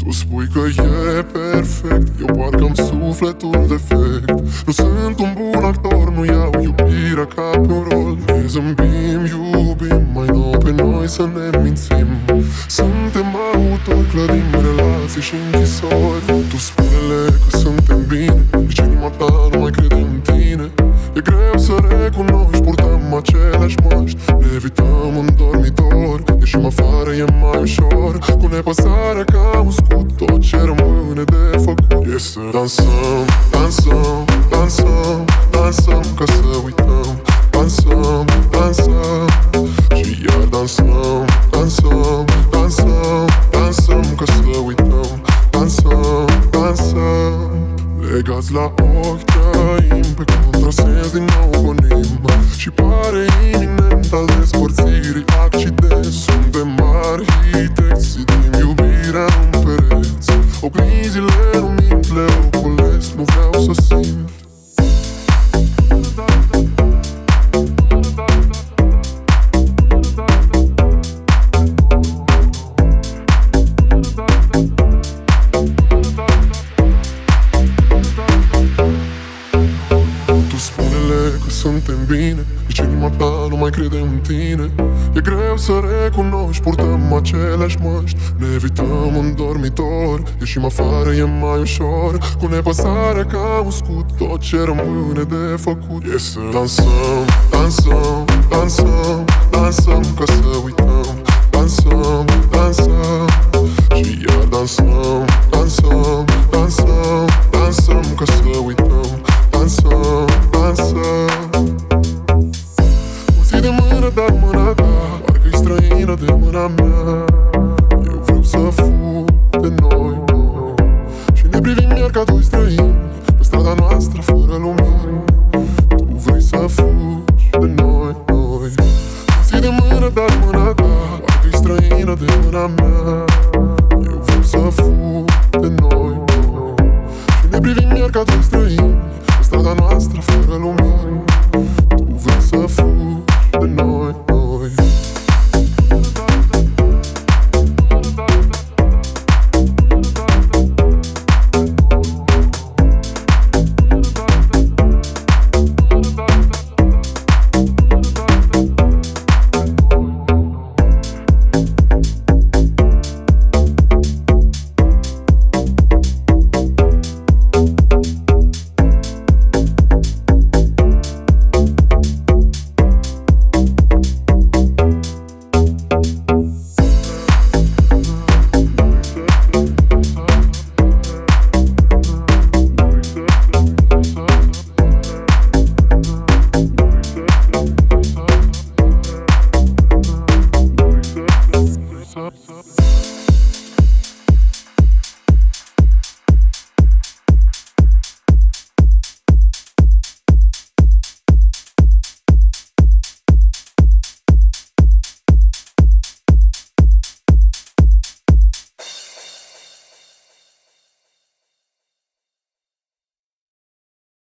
Tu spui că e perfect, eu parcă-am sufletul defect. Nu sunt un bun actor, nu iau iubirea ca pe un rol. Ne zâmbim, iubim, mai nou pe noi să ne mințim. Suntem autori, clădim relații și închisori. Tu spune-le că suntem bine, nici inima ta nu mai crede în tine. E greu să recunoști, purtăm aceleași măști. Ne evităm în dormitor, ieșim afară e mai ușor. Cu nepăsarea ca un scut, tot ce rămâne de făcut e să dansăm, dansăm, dansăm, dansăm ca să uităm. Dansăm, dansăm și iar dansăm, dansăm, dansăm, dansăm ca să uităm. Dansăm, dansăm, legați la ochi trăim, pe contrasens din nou gonim. Și pare iminent al despărțirii accident. Suntem arhitecți, zidim iubirea în pereți. Oglinzile nu mint, le ocolesc, nu vreau să simt. Suntem bine, nici inima ta nu mai crede în tine. E greu să recunoști, purtăm aceleași măști. Ne evităm în dormitor, ieșim afară e mai ușor. Cu nepăsarea ca un scut, tot ce rămâne de făcut e să dansăm, dansăm, dansăm, dansăm ca să uităm. Dansăm, dansăm și iar dansăm, dansăm, dansăm, dansăm ca să uităm. Dansăm, dansăm. Mă ții de mână, dar mâna ta parcă-i străină de mâna mea. Eu vreau să fug de noi, noi. Și ne privim iar ca doi străini pe strada noastră fără lumini. Tu vrei să fugi de noi, noi. Mă ții de mână, dar mâna ta parcă-i străină de mâna mea. Eu vreau să fug de noi, noi. Și ne privim iar ca doi străini pe strada noastră fără lumini. Tu vrei să fugi de noi, noi. Up.